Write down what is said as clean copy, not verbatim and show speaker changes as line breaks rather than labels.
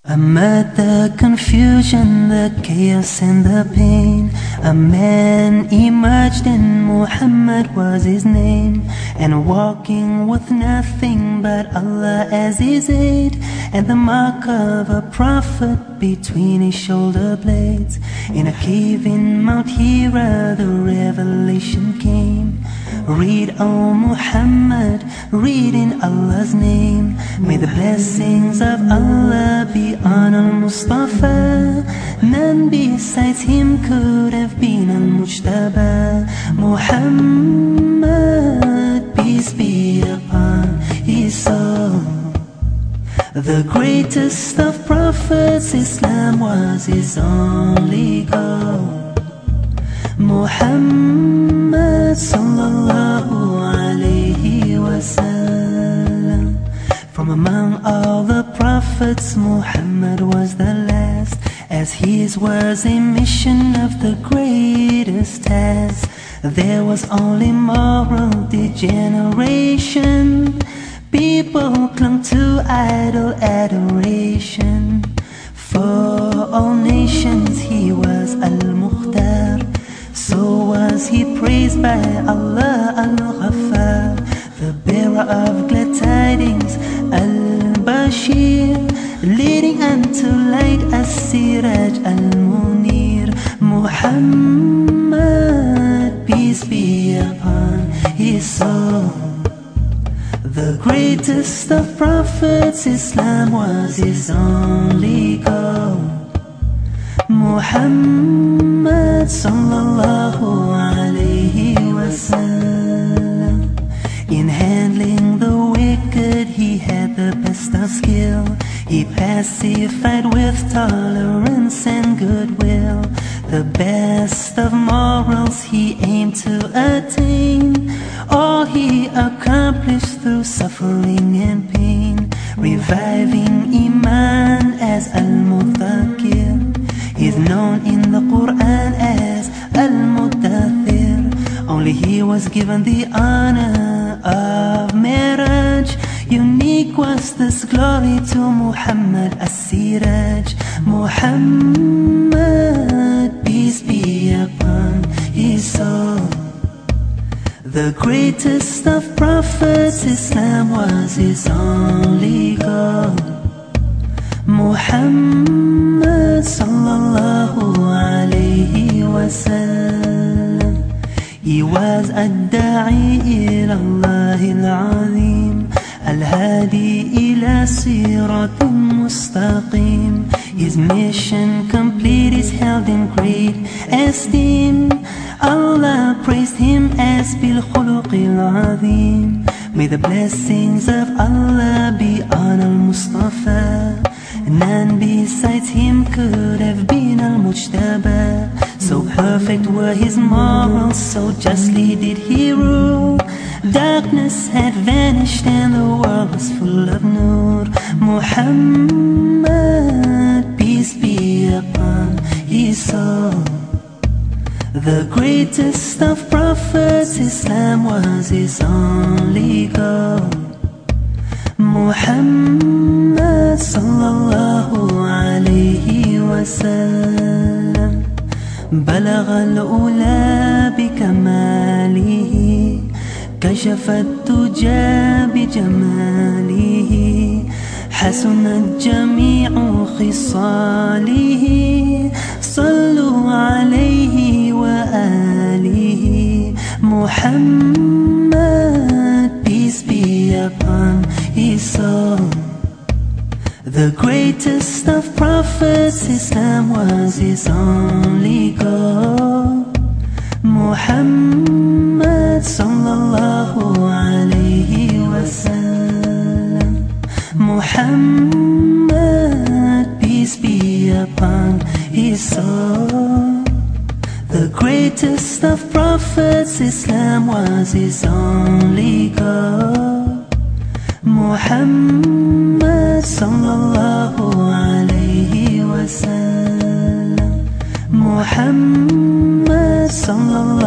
Amid the confusion, the chaos and the pain, a man emerged and Muhammad was his name. And walking with nothing but Allah as his aid, and the mark of a prophet between his shoulder blades. In a cave in Mount Hira the revelation came. Read, O Muhammad, read in Allah's name. May the blessings of Allah be on Al-Mustafa. None besides him could have been Al-Mujtaba. Muhammad, peace be upon his soul. The greatest of prophets, Islam was his only goal. Muhammad sallallahu alayhi wasallam. From among all the prophets, Muhammad was the last, as his was a mission of the greatest task. There was only moral degeneration. People clung to idol adoration. For all nations he was Al-Mukhtar. So was he praised by Allah Al-Ghaffar, the bearer of glad tidings, Al-Bashir, leading unto light As-Siraj Al-Munir. Muhammad, peace be upon his soul. The greatest of prophets, Islam was his only goal. Muhammad sallallahu alayhi wasallam. In handling the wicked he had the best of skill. He pacified with tolerance and goodwill. The best of morals he aimed to attain. All he accomplished through suffering and pain. Reviving Iman as Al-Mudhakir. He's known in the Quran as Al-Muddathir. Only he was given the honor of Miraj. Unique was this glory to Muhammad As-Siraj. Muhammad, peace be upon his soul. The greatest of prophets, Islam was his only goal. Muhammad sallallahu alayhi wasallam. He was ad-da'i ila Allah al-azim, al-hadi ila siratin mustaqim. His mission complete is held in great esteem. Allah praised him as bil khuluqil azim. May the blessings of Allah be on Al-Mustafa. None besides him could have been Al-Mujtaba. So perfect were his morals, so justly did he rule. Darkness had vanished and the world was full of nur. Muhammad, peace be upon his soul. The greatest of prophets, Islam was his only goal. Muhammad sallallahu alayhi wasallam. بلغ الأولى بكماله, كشف الدجى بجماله, حسنت جميع خصاله. صلوا عليه وآله. Muhammad, peace be upon his soul. The greatest of prophets, Islam was his only goal. Muhammad sallallahu alayhi wasallam. Muhammad, peace be upon his soul. The greatest of prophets, Islam was his only goal. Muhammad sallallahu alayhi wasallam. Muhammad sallallahu